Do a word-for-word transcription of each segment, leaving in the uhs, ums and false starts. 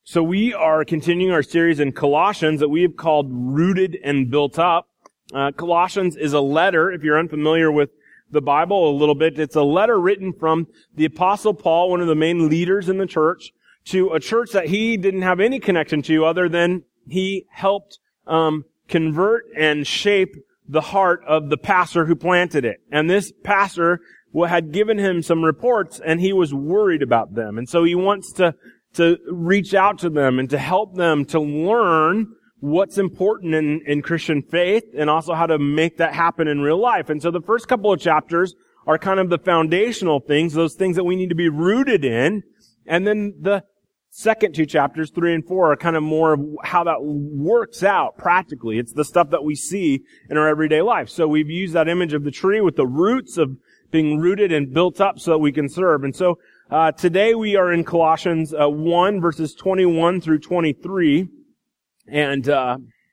So we are continuing our series in Colossians that we have called Rooted and Built Up. Uh, Colossians is a letter, if you're unfamiliar with the Bible a little bit, it's a letter written from the Apostle Paul, one of the main leaders in the church, to a church that he didn't have any connection to other than he helped um, convert and shape the heart of the pastor who planted it. And this pastor had given him some reports, and he was worried about them. And so he wants to to reach out to them and to help them to learn what's important in, in Christian faith and also how to make that happen in real life. And so the first couple of chapters are kind of the foundational things, those things that we need to be rooted in. And then the second two chapters, three and four, are kind of more of how that works out practically. It's the stuff that we see in our everyday life. So we've used that image of the tree with the roots of being rooted and built up so that we can serve. And so Uh, today we are in Colossians uh, one, verses twenty-one through twenty-three, and uh,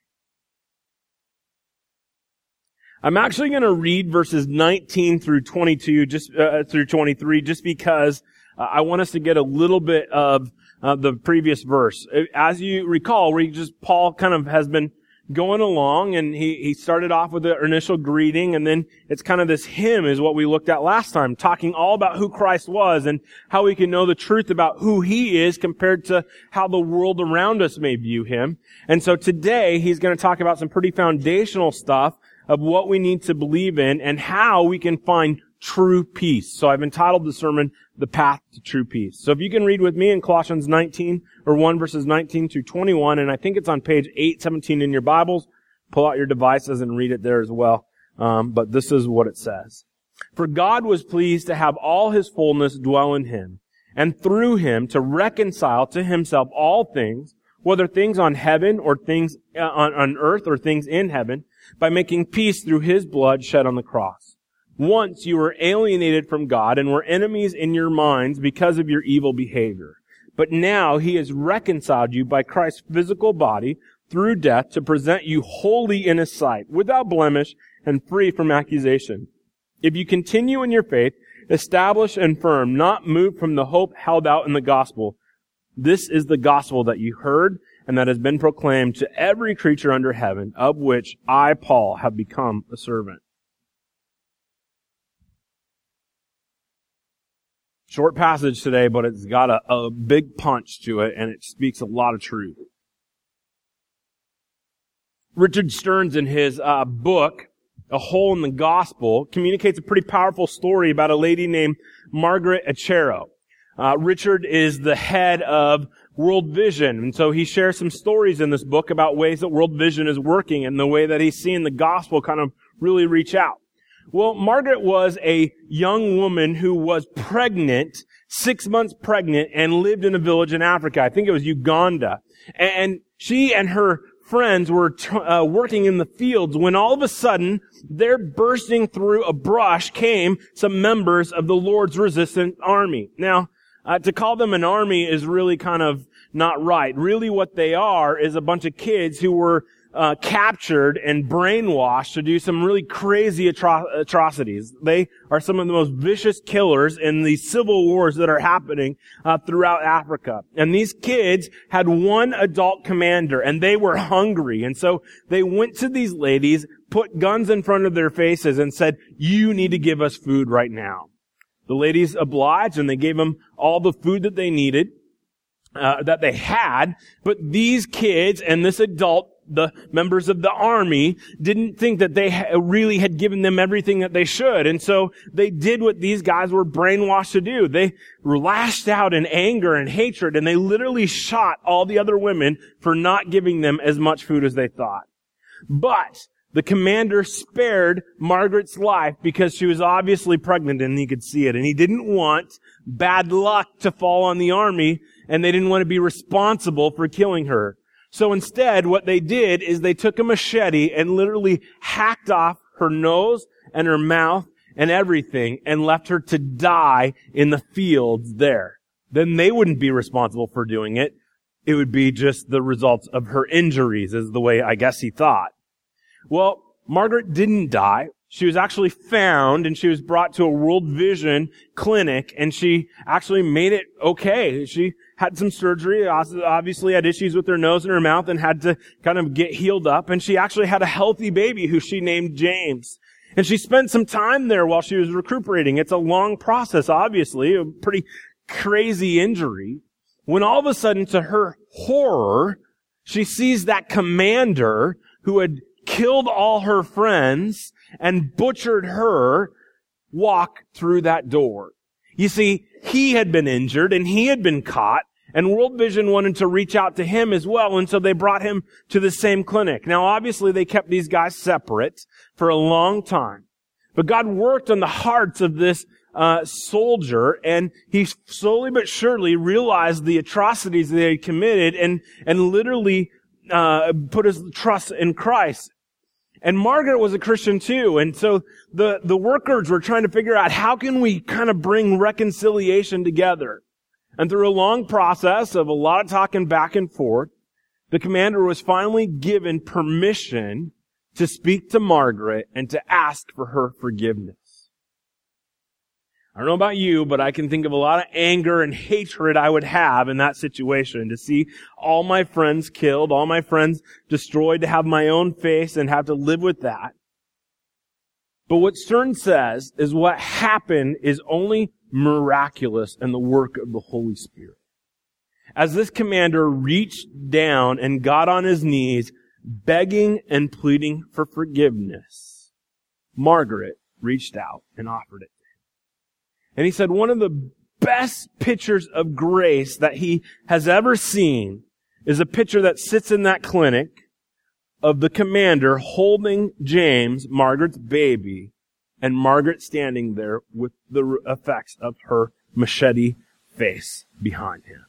I'm actually going to read verses nineteen through twenty-two, just uh, through twenty-three, just because uh, I want us to get a little bit of uh, the previous verse. As you recall, we just Paul kind of has been going along, and he, he started off with the initial greeting, and then it's kind of this hymn is what we looked at last time, talking all about who Christ was and how we can know the truth about who he is compared to how the world around us may view him. And so today, he's going to talk about some pretty foundational stuff of what we need to believe in and how we can find true peace. So I've entitled the sermon, The Path to True Peace. So if you can read with me in Colossians nineteen, or one verses nineteen through twenty-one, and I think it's on page eight seventeen in your Bibles. Pull out your devices and read it there as well. Um, but this is what it says. For God was pleased to have all his fullness dwell in him, and through him to reconcile to himself all things, whether things on heaven or things uh, on, on earth or things in heaven, by making peace through his blood shed on the cross. Once you were alienated from God and were enemies in your minds because of your evil behavior. But now he has reconciled you by Christ's physical body through death to present you wholly in his sight, without blemish and free from accusation. If you continue in your faith, established and firm, not moved from the hope held out in the gospel. This is the gospel that you heard and that has been proclaimed to every creature under heaven, of which I, Paul, have become a servant. Short passage today, but it's got a, a big punch to it, and it speaks a lot of truth. Richard Stearns, in his uh, book, A Hole in the Gospel, communicates a pretty powerful story about a lady named Margaret Achero. Uh, Richard is the head of World Vision, and so he shares some stories in this book about ways that World Vision is working and the way that he's seeing the gospel kind of really reach out. Well, Margaret was a young woman who was pregnant, six months pregnant, and lived in a village in Africa. I think it was Uganda. And she and her friends were t- uh, working in the fields when all of a sudden, there bursting through a brush came some members of the Lord's resistance army. Now, uh, to call them an army is really kind of not right. Really what they are is a bunch of kids who were Uh, captured and brainwashed to do some really crazy atro- atrocities. They are some of the most vicious killers in the civil wars that are happening uh, throughout Africa. And these kids had one adult commander, and they were hungry. And so they went to these ladies, put guns in front of their faces, and said, "You need to give us food right now." The ladies obliged, and they gave them all the food that they needed, uh, that they had. But these kids and this adult, the members of the army, didn't think that they ha- really had given them everything that they should. And so they did what these guys were brainwashed to do. They lashed out in anger and hatred, and they literally shot all the other women for not giving them as much food as they thought. But the commander spared Margaret's life because she was obviously pregnant and he could see it. And he didn't want bad luck to fall on the army, and they didn't want to be responsible for killing her. So instead, what they did is they took a machete and literally hacked off her nose and her mouth and everything and left her to die in the fields there. Then they wouldn't be responsible for doing it. It would be just the results of her injuries, is the way I guess he thought. Well, Margaret didn't die. She was actually found, and she was brought to a World Vision clinic, and she actually made it okay. She had some surgery, obviously had issues with her nose and her mouth and had to kind of get healed up. And she actually had a healthy baby who she named James. And she spent some time there while she was recuperating. It's a long process, obviously, a pretty crazy injury. When all of a sudden, to her horror, she sees that commander who had killed all her friends and butchered her walk through that door. You see, he had been injured and he had been caught, and World Vision wanted to reach out to him as well, and so they brought him to the same clinic. Now, obviously, they kept these guys separate for a long time. But God worked on the hearts of this uh soldier, and he slowly but surely realized the atrocities that they had committed and, and literally uh put his trust in Christ. And Margaret was a Christian too, and so the, the workers were trying to figure out how can we kind of bring reconciliation together. And through a long process of a lot of talking back and forth, the commander was finally given permission to speak to Margaret and to ask for her forgiveness. I don't know about you, but I can think of a lot of anger and hatred I would have in that situation, to see all my friends killed, all my friends destroyed, to have my own face and have to live with that. But what Stern says is what happened is only miraculous in the work of the Holy Spirit. As this commander reached down and got on his knees, begging and pleading for forgiveness, Margaret reached out and offered it. And he said one of the best pictures of grace that he has ever seen is a picture that sits in that clinic of the commander holding James, Margaret's baby, and Margaret standing there with the effects of her machete face behind him.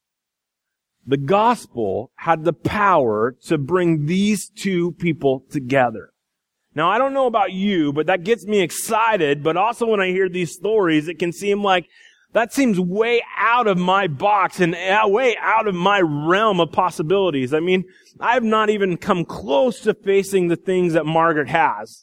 The gospel had the power to bring these two people together. Now, I don't know about you, but that gets me excited. But also when I hear these stories, it can seem like that seems way out of my box and way out of my realm of possibilities. I mean, I have not even come close to facing the things that Margaret has.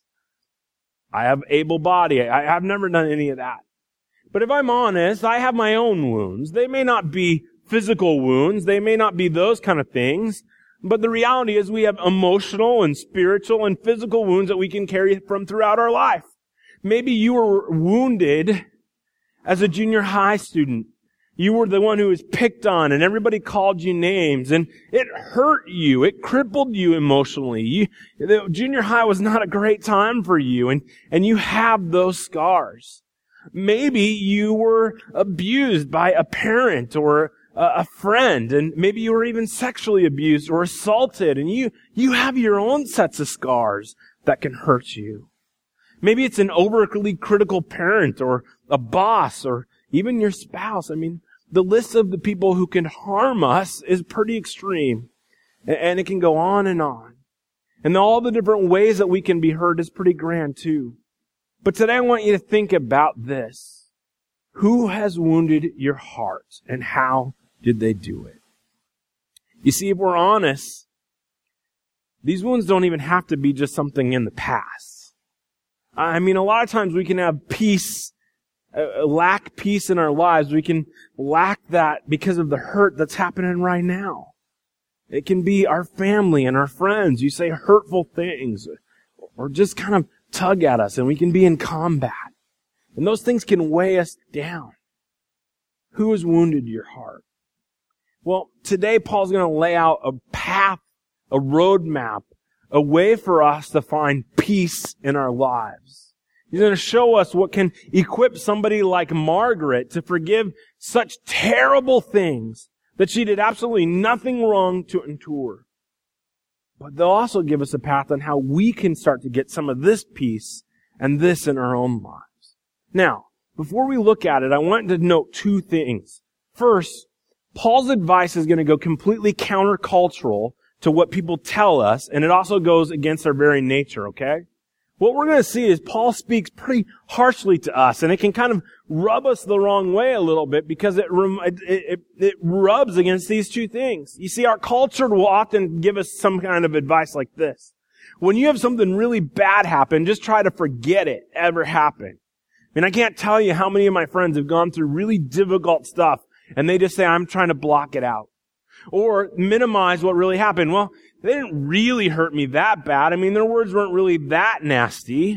I have able body. I have never done any of that. But if I'm honest, I have my own wounds. They may not be physical wounds. They may not be those kind of things. But the reality is we have emotional and spiritual and physical wounds that we can carry from throughout our life. Maybe you were wounded as a junior high student. You were the one who was picked on and everybody called you names and it hurt you. It crippled you emotionally. You, the junior high was not a great time for you, and, and you have those scars. Maybe you were abused by a parent or a friend, and maybe you were even sexually abused or assaulted, and you, you have your own sets of scars that can hurt you. Maybe it's an overly critical parent or a boss or even your spouse. I mean, the list of the people who can harm us is pretty extreme, and it can go on and on. And all the different ways that we can be hurt is pretty grand too. But today I want you to think about this. Who has wounded your heart, and how did they do it? You see, if we're honest, these wounds don't even have to be just something in the past. I mean, a lot of times we can have peace, uh, lack peace in our lives. We can lack that because of the hurt that's happening right now. It can be our family and our friends. You say hurtful things or just kind of tug at us, and we can be in combat. And those things can weigh us down. Who has wounded your heart? Well, today Paul's going to lay out a path, a roadmap, a way for us to find peace in our lives. He's going to show us what can equip somebody like Margaret to forgive such terrible things that she did absolutely nothing wrong to endure. But they'll also give us a path on how we can start to get some of this peace and this in our own lives. Now, before we look at it, I want to note two things. First, Paul's advice is going to go completely countercultural to what people tell us, and it also goes against our very nature, okay? What we're going to see is Paul speaks pretty harshly to us, and it can kind of rub us the wrong way a little bit because it, it, it, it rubs against these two things. You see, our culture will often give us some kind of advice like this. When you have something really bad happen, just try to forget it ever happened. I mean, I can't tell you how many of my friends have gone through really difficult stuff, And they just say, I'm trying to block it out. Or minimize what really happened. Well, they didn't really hurt me that bad. I mean, their words weren't really that nasty.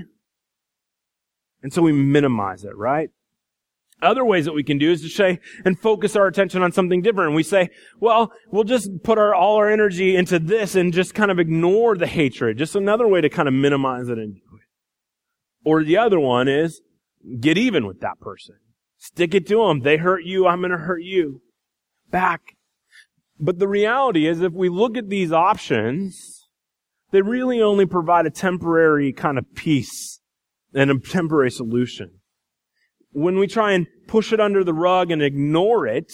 And so we minimize it, right? Other ways that we can do is to say and focus our attention on something different. And we say, well, we'll just put our all our energy into this and just kind of ignore the hatred. Just another way to kind of minimize it and do it. Or the other one is get even with that person. Stick it to them. They hurt you, I'm going to hurt you back. But the reality is, if we look at these options, they really only provide a temporary kind of peace and a temporary solution. When we try and push it under the rug and ignore it,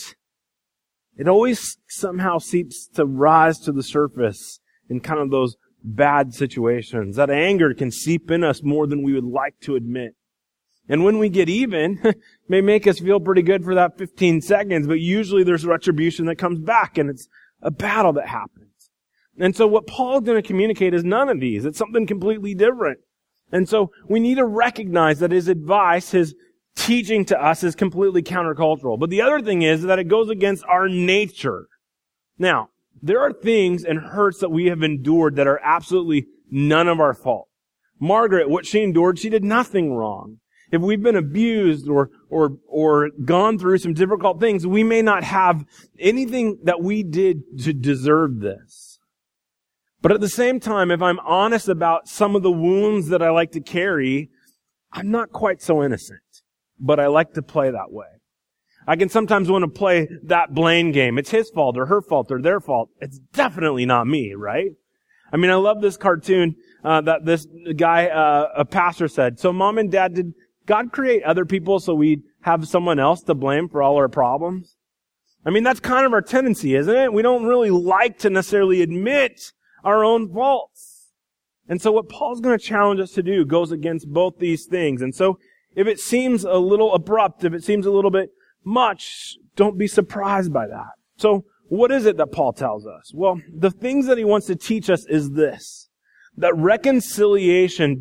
it always somehow seems to rise to the surface in kind of those bad situations. That anger can seep in us more than we would like to admit. And when we get even, it may make us feel pretty good for that fifteen seconds, but usually there's retribution that comes back, and it's a battle that happens. And so what Paul's going to communicate is none of these. It's something completely different. And so we need to recognize that his advice, his teaching to us is completely countercultural. But the other thing is that it goes against our nature. Now, there are things and hurts that we have endured that are absolutely none of our fault. Margaret, what she endured, she did nothing wrong. If we've been abused or, or, or gone through some difficult things, we may not have anything that we did to deserve this. But at the same time, if I'm honest about some of the wounds that I like to carry, I'm not quite so innocent. But I like to play that way. I can sometimes want to play that blame game. It's his fault or her fault or their fault. It's definitely not me, right? I mean, I love this cartoon uh, that this guy, uh, a pastor said. So mom and dad, did God create other people so we'd have someone else to blame for all our problems? I mean, that's kind of our tendency, isn't it? We don't really like to necessarily admit our own faults. And so what Paul's going to challenge us to do goes against both these things. And so if it seems a little abrupt, if it seems a little bit much, don't be surprised by that. So what is it that Paul tells us? Well, the things that he wants to teach us is this, that reconciliation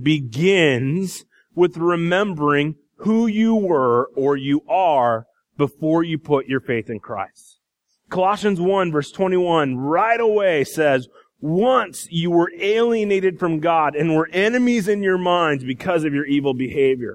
begins with remembering who you were or you are before you put your faith in Christ. Colossians one verse twenty-one right away says, once you were alienated from God and were enemies in your minds because of your evil behavior.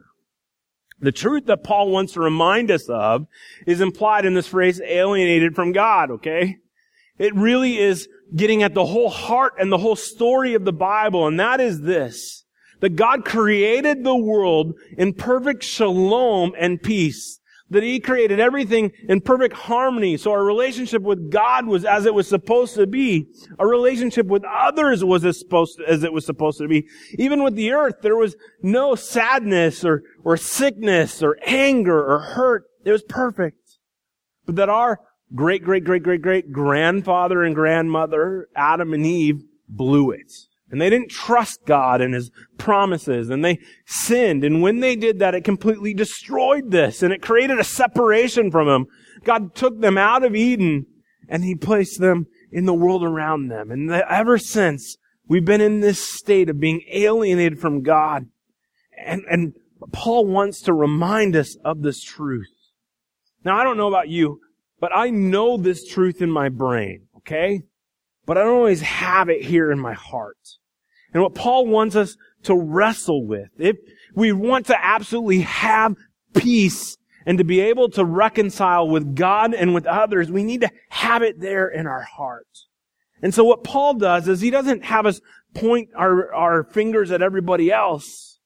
The truth that Paul wants to remind us of is implied in this phrase, alienated from God, okay? It really is getting at the whole heart and the whole story of the Bible, and that is this, that God created the world in perfect shalom and peace. That He created everything in perfect harmony. So our relationship with God was as it was supposed to be. Our relationship with others was as supposed to, as it was supposed to be. Even with the earth, there was no sadness or, or sickness or anger or hurt. It was perfect. But that our great, great, great, great, great grandfather and grandmother, Adam and Eve, blew it. And they didn't trust God and His promises, and they sinned. And when they did that, it completely destroyed this, and it created a separation from Him. God took them out of Eden, and He placed them in the world around them. And ever since, we've been in this state of being alienated from God. And, and Paul wants to remind us of this truth. Now, I don't know about you, but I know this truth in my brain, okay? But I don't always have it here in my heart. And what Paul wants us to wrestle with, if we want to absolutely have peace and to be able to reconcile with God and with others, we need to have it there in our heart. And so what Paul does is he doesn't have us point our, our fingers at everybody else.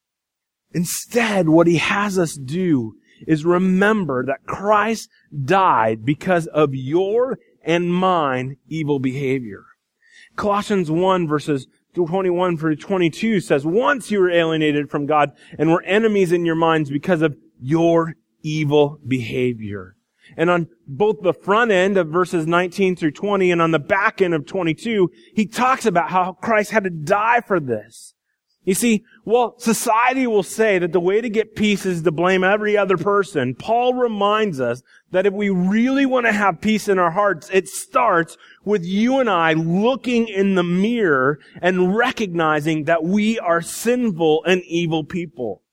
Instead, what he has us do is remember that Christ died because of your and mine evil behavior. Colossians one verses twenty-one through twenty-two says, once you were alienated from God and were enemies in your minds because of your evil behavior. And on both the front end of verses nineteen through twenty and on the back end of twenty-two, he talks about how Christ had to die for this. You see, well, society will say that the way to get peace is to blame every other person. Paul reminds us that if we really want to have peace in our hearts, it starts with you and I looking in the mirror and recognizing that we are sinful and evil people.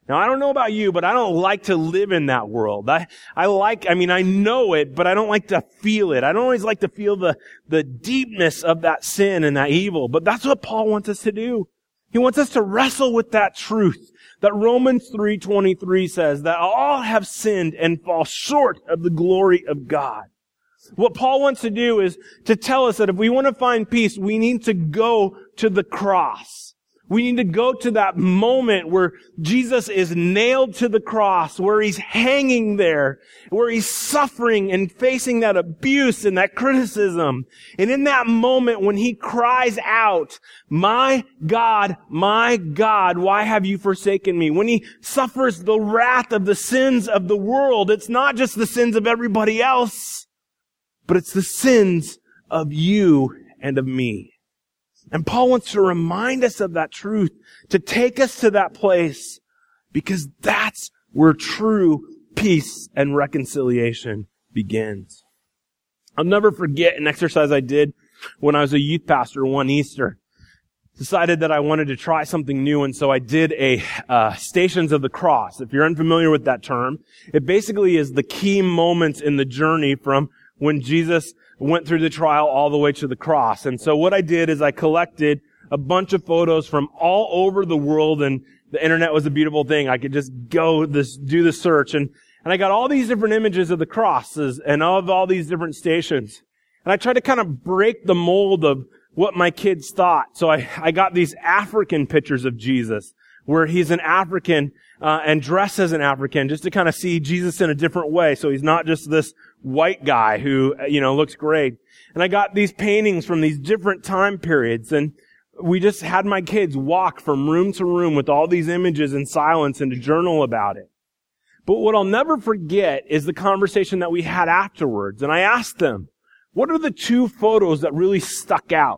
Now, I don't know about you, but I don't like to live in that world. I, I like, I mean, I know it, but I don't like to feel it. I don't always like to feel the, the deepness of that sin and that evil. But that's what Paul wants us to do. He wants us to wrestle with that truth that Romans three twenty-three says that all have sinned and fall short of the glory of God. What Paul wants to do is to tell us that if we want to find peace, we need to go to the cross. We need to go to that moment where Jesus is nailed to the cross, where he's hanging there, where he's suffering and facing that abuse and that criticism. And in that moment when he cries out, "My God, my God, why have you forsaken me?" When he suffers the wrath of the sins of the world, it's not just the sins of everybody else, but it's the sins of you and of me. And Paul wants to remind us of that truth, to take us to that place, because that's where true peace and reconciliation begins. I'll never forget an exercise I did when I was a youth pastor one Easter. Decided that I wanted to try something new, and so I did a uh, Stations of the Cross. If you're unfamiliar with that term, it basically is the key moments in the journey from when Jesus went through the trial all the way to the cross. And so what I did is I collected a bunch of photos from all over the world, and the internet was a beautiful thing. I could just go this, do the search, and, and I got all these different images of the crosses and of all these different stations. And I tried to kind of break the mold of what my kids thought. So I, I got these African pictures of Jesus, where he's an African, uh, and dressed as an African, just to kind of see Jesus in a different way. So he's not just this white guy who, you know, looks great. And I got these paintings from these different time periods, and we just had my kids walk from room to room with all these images in silence and to journal about it. But what I'll never forget is the conversation that we had afterwards. And I asked them, what are the two photos that really stuck out?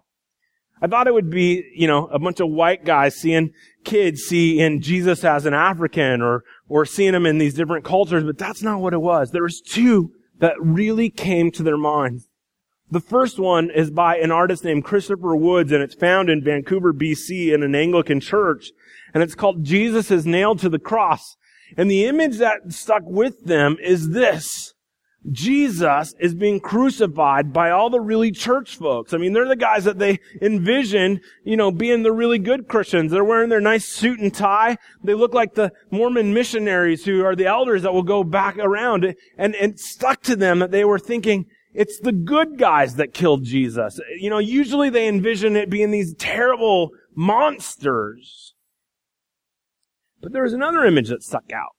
I thought it would be, you know, a bunch of white guys seeing kids see in Jesus as an African, or, or seeing him in these different cultures, but that's not what it was. There was two that really came to their minds. The first one is by an artist named Christopher Woods, and it's found in Vancouver, B C in an Anglican church, and it's called Jesus is Nailed to the Cross. And the image that stuck with them is this. Jesus is being crucified by all the really church folks. I mean, they're the guys that they envision, you know, being the really good Christians. They're wearing their nice suit and tie. They look like the Mormon missionaries who are the elders that will go back around. And, and it stuck to them that they were thinking, it's the good guys that killed Jesus. You know, usually they envision it being these terrible monsters. But there was another image that stuck out.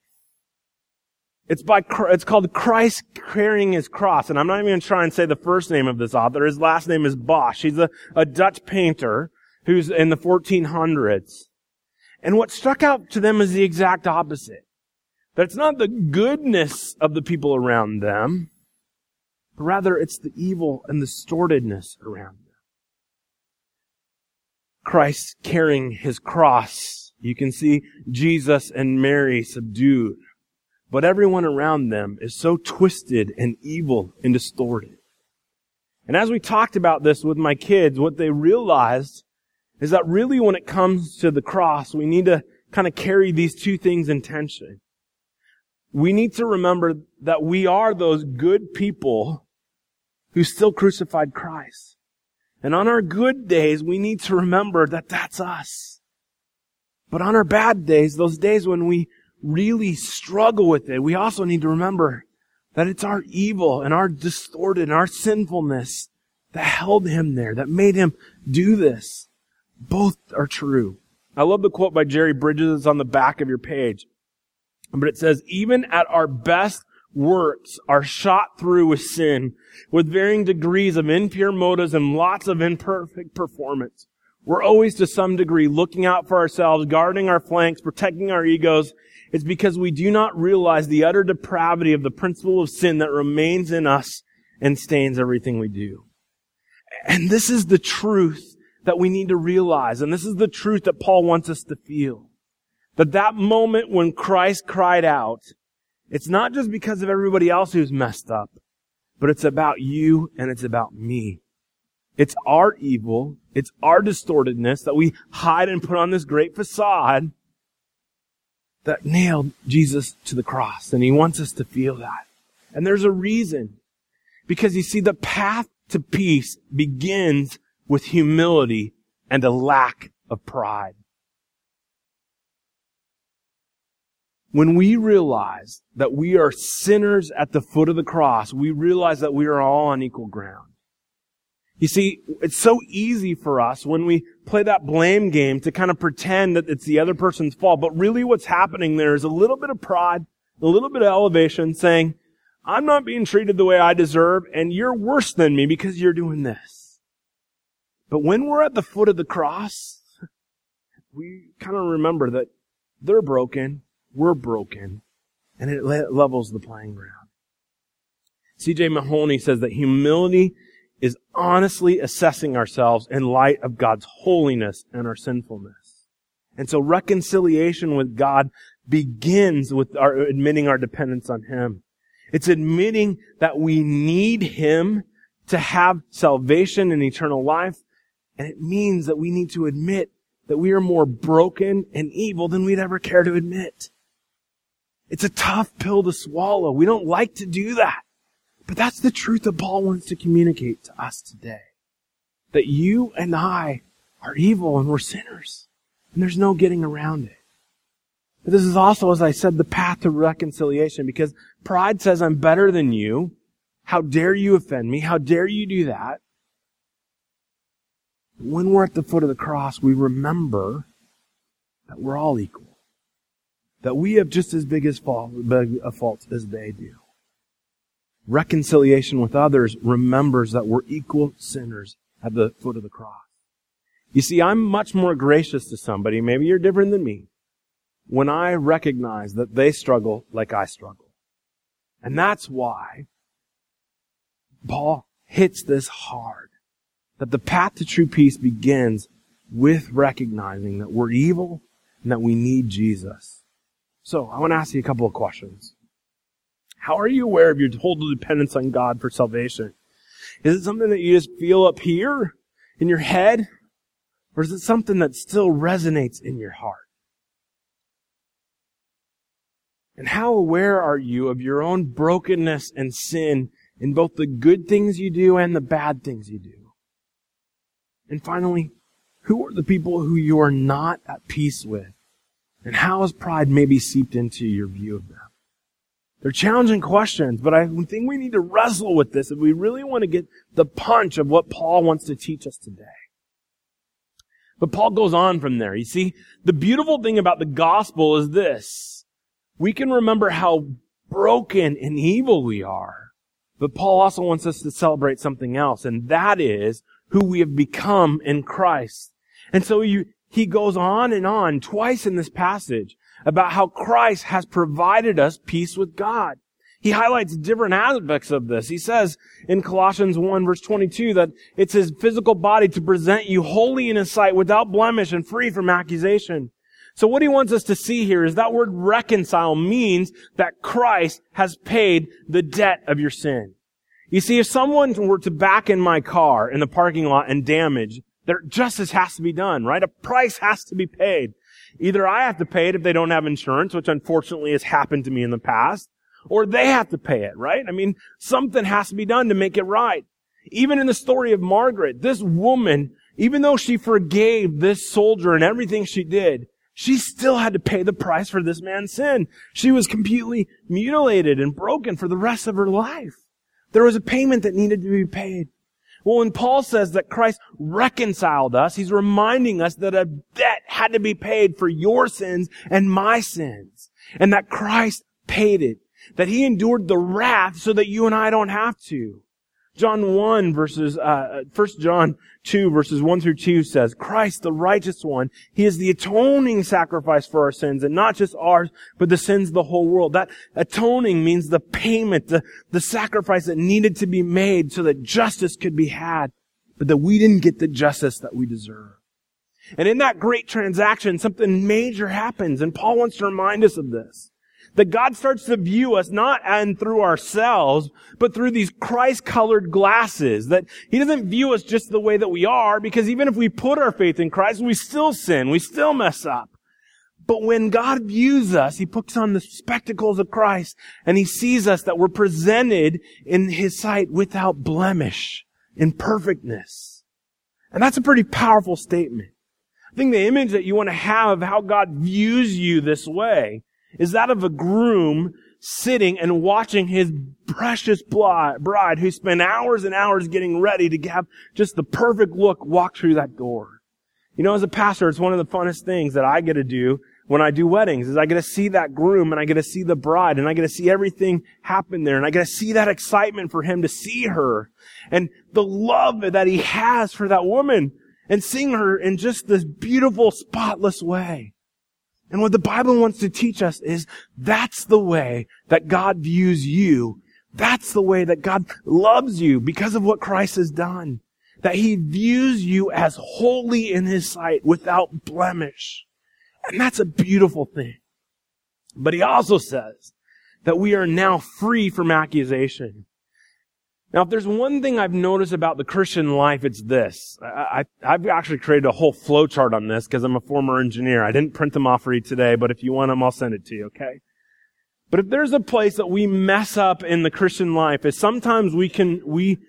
It's by, it's called Christ Carrying His Cross. And I'm not even going to try and say the first name of this author. His last name is Bosch. He's a, a Dutch painter who's in the fourteen hundreds. And what struck out to them is the exact opposite. That it's not the goodness of the people around them, but rather it's the evil and the distortedness around them. Christ carrying his cross. You can see Jesus and Mary subdued. But everyone around them is so twisted and evil and distorted. And as we talked about this with my kids, what they realized is that really when it comes to the cross, we need to kind of carry these two things in tension. We need to remember that we are those good people who still crucified Christ. And on our good days, we need to remember that that's us. But on our bad days, those days when we really struggle with it, we also need to remember that it's our evil and our distorted and our sinfulness that held him there, that made him do this. Both are true. I love the quote by Jerry Bridges. It's on the back of your page. But it says, even at our best works are shot through with sin, with varying degrees of impure motives and lots of imperfect performance. We're always to some degree looking out for ourselves, guarding our flanks, protecting our egos. It's because we do not realize the utter depravity of the principle of sin that remains in us and stains everything we do. And this is the truth that we need to realize. And this is the truth that Paul wants us to feel. That that moment when Christ cried out, it's not just because of everybody else who's messed up, but it's about you and it's about me. It's our evil, it's our distortedness that we hide and put on this great facade that nailed Jesus to the cross, and he wants us to feel that. And there's a reason. Because you see, the path to peace begins with humility and a lack of pride. When we realize that we are sinners at the foot of the cross, we realize that we are all on equal ground. You see, it's so easy for us when we play that blame game to kind of pretend that it's the other person's fault. But really what's happening there is a little bit of pride, a little bit of elevation saying, I'm not being treated the way I deserve, and you're worse than me because you're doing this. But when we're at the foot of the cross, we kind of remember that they're broken, we're broken, and it levels the playing ground. C J Mahoney says that humility is honestly assessing ourselves in light of God's holiness and our sinfulness. And so reconciliation with God begins with our admitting our dependence on Him. It's admitting that we need Him to have salvation and eternal life. And it means that we need to admit that we are more broken and evil than we'd ever care to admit. It's a tough pill to swallow. We don't like to do that. But that's the truth that Paul wants to communicate to us today. That you and I are evil and we're sinners. And there's no getting around it. But this is also, as I said, the path to reconciliation, because pride says, I'm better than you. How dare you offend me? How dare you do that? When we're at the foot of the cross, we remember that we're all equal. That we have just as big as fault, a fault as they do. Reconciliation with others remembers that we're equal sinners at the foot of the cross. You see, I'm much more gracious to somebody, maybe you're different than me, when I recognize that they struggle like I struggle. And that's why Paul hits this hard. That the path to true peace begins with recognizing that we're evil and that we need Jesus. So, I want to ask you a couple of questions. How are you aware of your total dependence on God for salvation? Is it something that you just feel up here in your head? Or is it something that still resonates in your heart? And how aware are you of your own brokenness and sin in both the good things you do and the bad things you do? And finally, who are the people who you are not at peace with? And how has pride maybe seeped into your view of them? They're challenging questions, but I think we need to wrestle with this if we really want to get the punch of what Paul wants to teach us today. But Paul goes on from there. You see, the beautiful thing about the gospel is this. We can remember how broken and evil we are, but Paul also wants us to celebrate something else, and that is who we have become in Christ. And so you, he goes on and on twice in this passage about how Christ has provided us peace with God. He highlights different aspects of this. He says in Colossians one verse twenty-two that it's His physical body to present you holy in His sight, without blemish and free from accusation. So what he wants us to see here is that word reconcile means that Christ has paid the debt of your sin. You see, if someone were to back in my car in the parking lot and damage, there justice has to be done, right? A price has to be paid. Either I have to pay it if they don't have insurance, which unfortunately has happened to me in the past, or they have to pay it, right? I mean, something has to be done to make it right. Even in the story of Margaret, this woman, even though she forgave this soldier and everything she did, she still had to pay the price for this man's sin. She was completely mutilated and broken for the rest of her life. There was a payment that needed to be paid. Well, when Paul says that Christ reconciled us, he's reminding us that a debt had to be paid for your sins and my sins. And that Christ paid it. That He endured the wrath so that you and I don't have to. John one verses, uh, First John two verses one through two says, Christ, the righteous one, He is the atoning sacrifice for our sins, and not just ours, but the sins of the whole world. That atoning means the payment, the, the sacrifice that needed to be made so that justice could be had, but that we didn't get the justice that we deserve. And in that great transaction, something major happens, and Paul wants to remind us of this. That God starts to view us not and through ourselves, but through these Christ-colored glasses. That He doesn't view us just the way that we are, because even if we put our faith in Christ, we still sin, we still mess up. But when God views us, He puts on the spectacles of Christ and He sees us that we're presented in His sight without blemish, in perfectness. And that's a pretty powerful statement. I think the image that you want to have of how God views you this way is that of a groom sitting and watching his precious bride who spent hours and hours getting ready to have just the perfect look walk through that door. You know, as a pastor, it's one of the funnest things that I get to do when I do weddings is I get to see that groom and I get to see the bride and I get to see everything happen there and I get to see that excitement for him to see her and the love that he has for that woman and seeing her in just this beautiful, spotless way. And what the Bible wants to teach us is that's the way that God views you. That's the way that God loves you because of what Christ has done. That He views you as holy in His sight without blemish. And that's a beautiful thing. But He also says that we are now free from accusation. Now, if there's one thing I've noticed about the Christian life, it's this. I, I, I've actually created a whole flowchart on this because I'm a former engineer. I didn't print them off for you today, but if you want them, I'll send it to you, okay? But if there's a place that we mess up in the Christian life, is sometimes we can, we,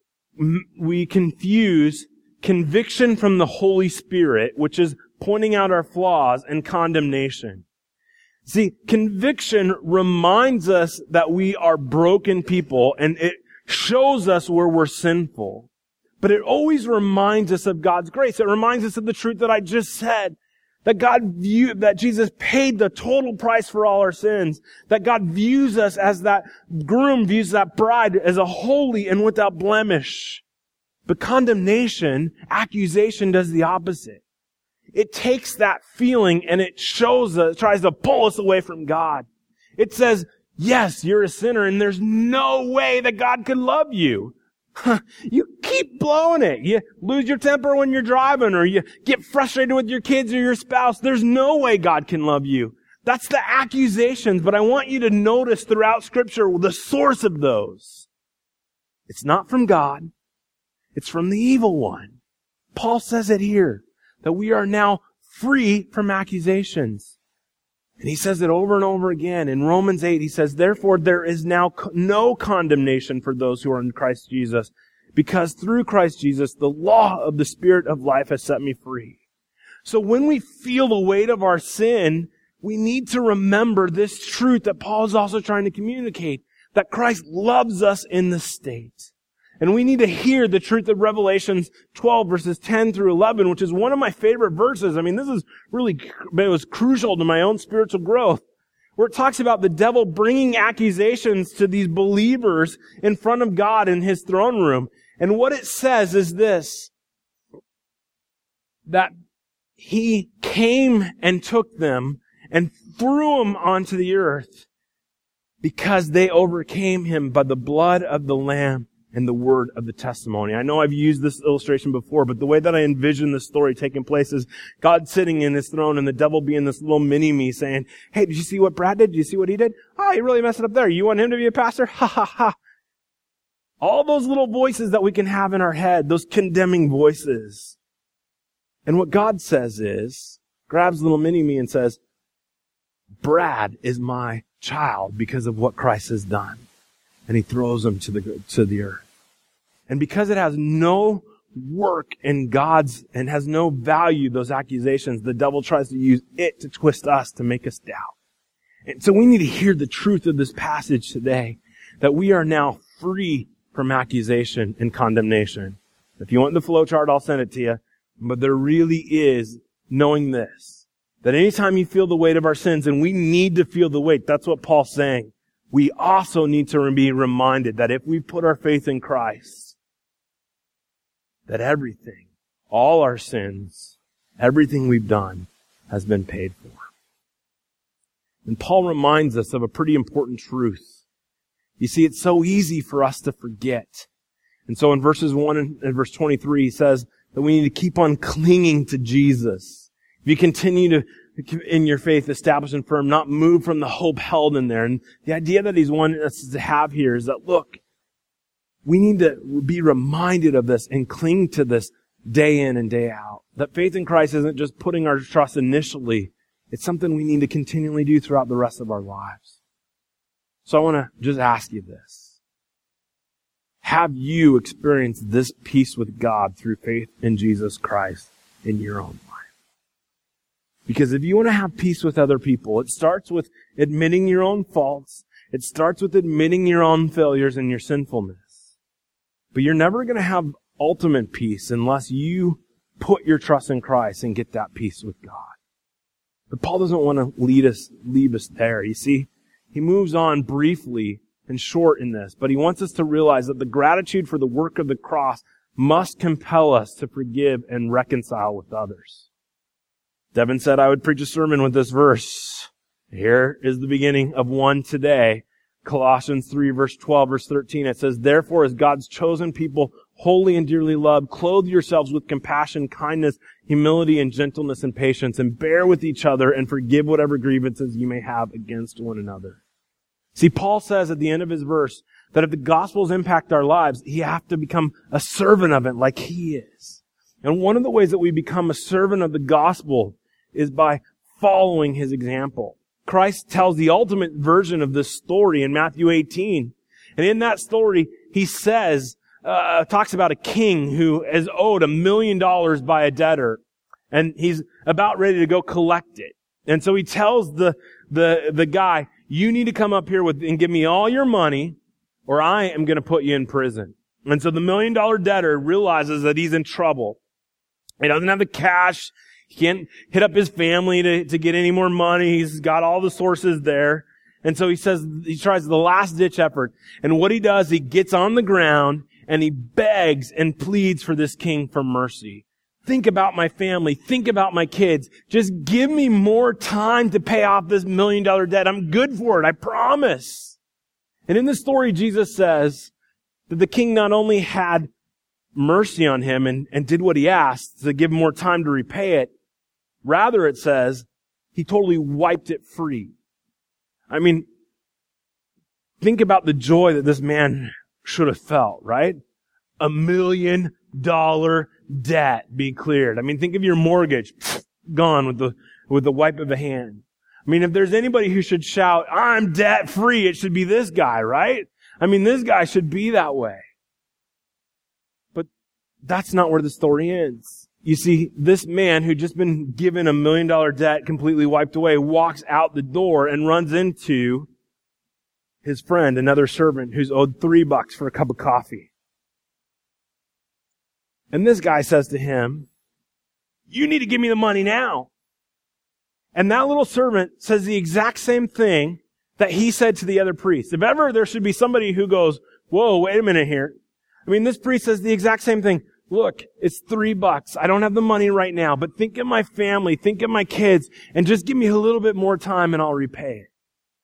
we confuse conviction from the Holy Spirit, which is pointing out our flaws, and condemnation. See, conviction reminds us that we are broken people, and it shows us where we're sinful. But it always reminds us of God's grace. It reminds us of the truth that I just said. That God view, that Jesus paid the total price for all our sins. That God views us as that groom views that bride as a holy and without blemish. But condemnation, accusation does the opposite. It takes that feeling and it shows us, tries to pull us away from God. It says, yes, you're a sinner and there's no way that God could love you. You keep blowing it. You lose your temper when you're driving or you get frustrated with your kids or your spouse. There's no way God can love you. That's the accusations, but I want you to notice throughout Scripture the source of those. It's not from God. It's from the evil one. Paul says it here, that we are now free from accusations. And he says it over and over again. In Romans eight, he says, therefore there is now no condemnation for those who are in Christ Jesus, because through Christ Jesus, the law of the Spirit of life has set me free. So when we feel the weight of our sin, we need to remember this truth that Paul is also trying to communicate, that Christ loves us in this state. And we need to hear the truth of Revelation twelve, verses ten through eleven, which is one of my favorite verses. I mean, this is really, it was crucial to my own spiritual growth, where it talks about the devil bringing accusations to these believers in front of God in His throne room. And what it says is this, that he came and took them and threw them onto the earth because they overcame him by the blood of the Lamb and the word of the testimony. I know I've used this illustration before, but the way that I envision this story taking place is God sitting in His throne and the devil being this little mini-me saying, hey, did you see what Brad did? Did you see what he did? Oh, he really messed it up there. You want him to be a pastor? Ha ha ha. All those little voices that we can have in our head, those condemning voices. And what God says is, grabs little mini-me and says, Brad is my child because of what Christ has done. And He throws them to the, to the earth. And because it has no work in God's, and has no value, those accusations, the devil tries to use it to twist us, to make us doubt. And so we need to hear the truth of this passage today, that we are now free from accusation and condemnation. If you want the flowchart, I'll send it to you. But there really is knowing this, that anytime you feel the weight of our sins, and we need to feel the weight, that's what Paul's saying. We also need to be reminded that if we put our faith in Christ, that everything, all our sins, everything we've done has been paid for. And Paul reminds us of a pretty important truth. You see, it's so easy for us to forget. And so in verses one and verse twenty-three, he says that we need to keep on clinging to Jesus. If you continue to in your faith, established and firm, not move from the hope held in there. And the idea that he's wanting us to have here is that, look, we need to be reminded of this and cling to this day in and day out. That faith in Christ isn't just putting our trust initially It's something we need to continually do throughout the rest of our lives. So I want to just ask you this. Have you experienced this peace with God through faith in Jesus Christ in your own life? Because if you want to have peace with other people, it starts with admitting your own faults. It starts with admitting your own failures and your sinfulness. But you're never going to have ultimate peace unless you put your trust in Christ and get that peace with God. But Paul doesn't want to lead us, leave us there. You see, he moves on briefly and short in this, but he wants us to realize that the gratitude for the work of the cross must compel us to forgive and reconcile with others. Devin said I would preach a sermon with this verse. Here is the beginning of one today. Colossians three, verse twelve, verse thirteen. It says, therefore, as God's chosen people, holy and dearly loved, clothe yourselves with compassion, kindness, humility, and gentleness and patience, and bear with each other and forgive whatever grievances you may have against one another. See, Paul says at the end of his verse that if the Gospels impact our lives, you have to become a servant of it like he is. And one of the ways that we become a servant of the gospel is by following his example. Christ tells the ultimate version of this story in Matthew eighteen. And in that story, he says, uh, talks about a king who is owed a million dollars by a debtor. And he's about ready to go collect it. And so he tells the, the, the guy, you need to come up here with and give me all your money, or I am going to put you in prison. And so the million dollar debtor realizes that he's in trouble. He doesn't have the cash. He can't hit up his family to, to get any more money. He's got all the sources there. And so he says, he tries the last ditch effort. And what he does, he gets on the ground and he begs and pleads for this king for mercy. Think about my family. Think about my kids. Just give me more time to pay off this million dollar debt. I'm good for it. I promise. And in the story, Jesus says that the king not only had mercy on him and, and did what he asked to give him more time to repay it. Rather, it says, he totally wiped it free. I mean, think about the joy that this man should have felt, right? A million dollar debt be cleared. I mean, think of your mortgage gone with the, with the wipe of a hand. I mean, if there's anybody who should shout, I'm debt free, it should be this guy, right? I mean, this guy should be that way. But that's not where the story ends. You see, this man who'd just been given a million dollar debt completely wiped away walks out the door and runs into his friend, another servant who's owed three bucks for a cup of coffee. And this guy says to him, you need to give me the money now. And that little servant says the exact same thing that he said to the other priest. If ever there should be somebody who goes, whoa, wait a minute here. I mean, this priest says the exact same thing. Look, it's three bucks. I don't have the money right now, but think of my family, think of my kids, and just give me a little bit more time and I'll repay it.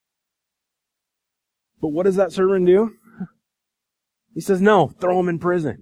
But what does that servant do? He says, no, throw him in prison.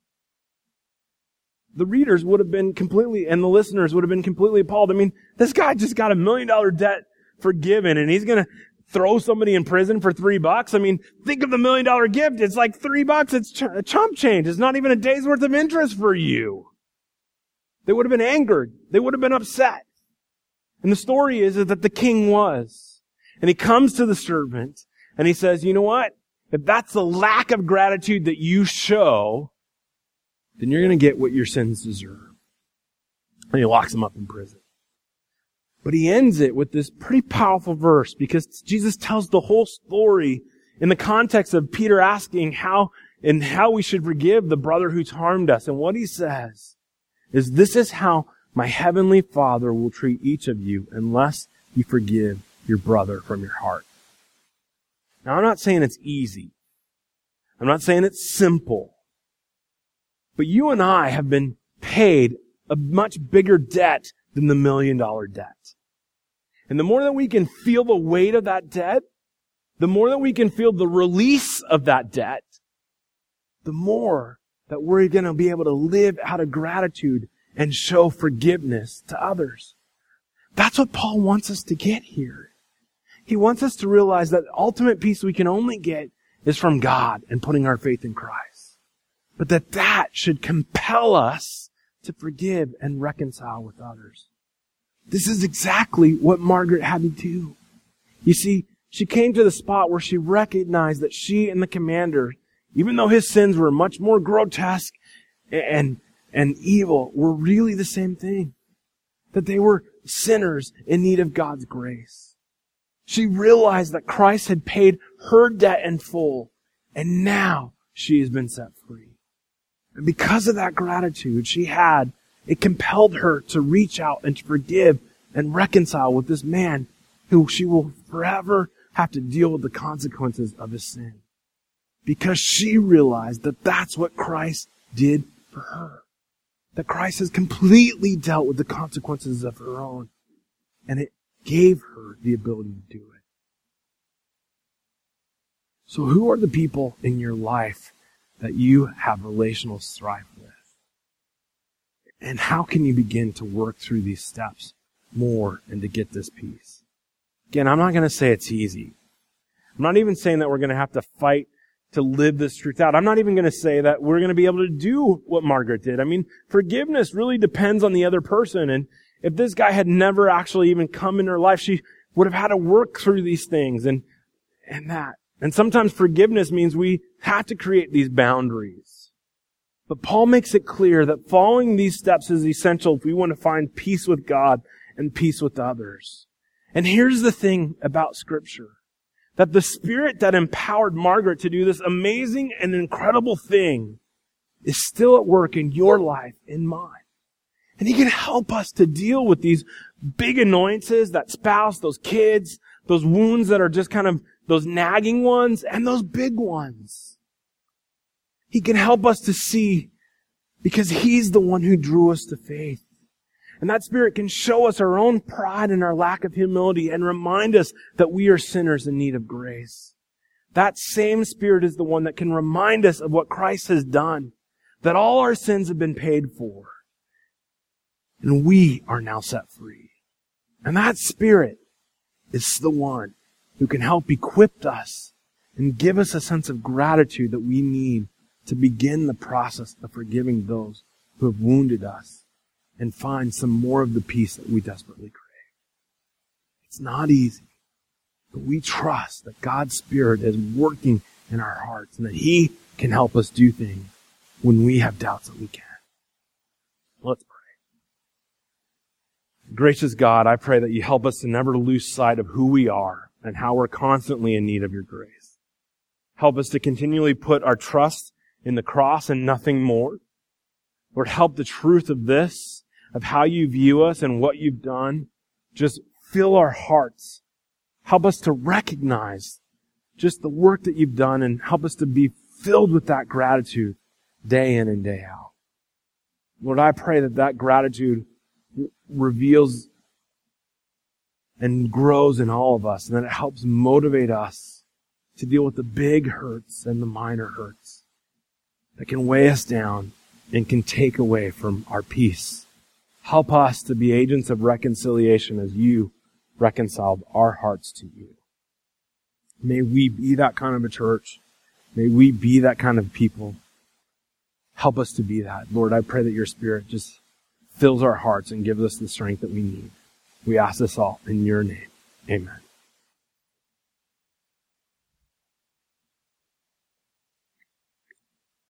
The readers would have been completely, and the listeners would have been completely appalled. I mean, this guy just got a million dollar debt forgiven and he's going to throw somebody in prison for three bucks. I mean, think of the million dollar gift. It's like three bucks. It's ch- a chump change. It's not even a day's worth of interest for you. They would have been angered. They would have been upset. And the story is, is that the king was. And he comes to the servant and he says, you know what? If that's the lack of gratitude that you show, then you're going to get what your sins deserve. And he locks him up in prison. But he ends it with this pretty powerful verse because Jesus tells the whole story in the context of Peter asking how and how we should forgive the brother who's harmed us. And what he says is, this is how my heavenly Father will treat each of you unless you forgive your brother from your heart. Now, I'm not saying it's easy. I'm not saying it's simple. But you and I have been paid a much bigger debt than the million dollar debt. And the more that we can feel the weight of that debt, the more that we can feel the release of that debt, the more that we're going to be able to live out of gratitude and show forgiveness to others. That's what Paul wants us to get here. He wants us to realize that ultimate peace we can only get is from God and putting our faith in Christ. But that that should compel us to forgive and reconcile with others. This is exactly what Margaret had to do. You see, she came to the spot where she recognized that she and the commander, even though his sins were much more grotesque and, and evil, were really the same thing. That they were sinners in need of God's grace. She realized that Christ had paid her debt in full, and now she has been set free. And because of that gratitude she had, it compelled her to reach out and to forgive and reconcile with this man who she will forever have to deal with the consequences of his sin. Because she realized that that's what Christ did for her. That Christ has completely dealt with the consequences of her own. And it gave her the ability to do it. So who are the people in your life that you have relational strife with? And how can you begin to work through these steps more and to get this peace? Again, I'm not going to say it's easy. I'm not even saying that we're going to have to fight to live this truth out. I'm not even going to say that we're going to be able to do what Margaret did. I mean, forgiveness really depends on the other person. And if this guy had never actually even come in her life, she would have had to work through these things and, and that. And sometimes forgiveness means we have to create these boundaries. But Paul makes it clear that following these steps is essential if we want to find peace with God and peace with others. And here's the thing about Scripture. That the Spirit that empowered Margaret to do this amazing and incredible thing is still at work in your life, in mine. And He can help us to deal with these big annoyances, that spouse, those kids, those wounds that are just kind of those nagging ones, and those big ones. He can help us to see because He's the one who drew us to faith. And that Spirit can show us our own pride and our lack of humility and remind us that we are sinners in need of grace. That same Spirit is the one that can remind us of what Christ has done, that all our sins have been paid for, and we are now set free. And that Spirit is the one who can help equip us and give us a sense of gratitude that we need to begin the process of forgiving those who have wounded us and find some more of the peace that we desperately crave. It's not easy, but we trust that God's Spirit is working in our hearts and that He can help us do things when we have doubts that we can. Let's pray. Gracious God, I pray that You help us to never lose sight of who we are and how we're constantly in need of Your grace. Help us to continually put our trust in the cross and nothing more. Lord, help the truth of this, of how You view us and what You've done, just fill our hearts. Help us to recognize just the work that You've done and help us to be filled with that gratitude day in and day out. Lord, I pray that that gratitude reveals and grows in all of us and that it helps motivate us to deal with the big hurts and the minor hurts that can weigh us down and can take away from our peace. Help us to be agents of reconciliation as You reconciled our hearts to You. May we be that kind of a church. May we be that kind of people. Help us to be that. Lord, I pray that Your Spirit just fills our hearts and gives us the strength that we need. We ask this all in Your name. Amen.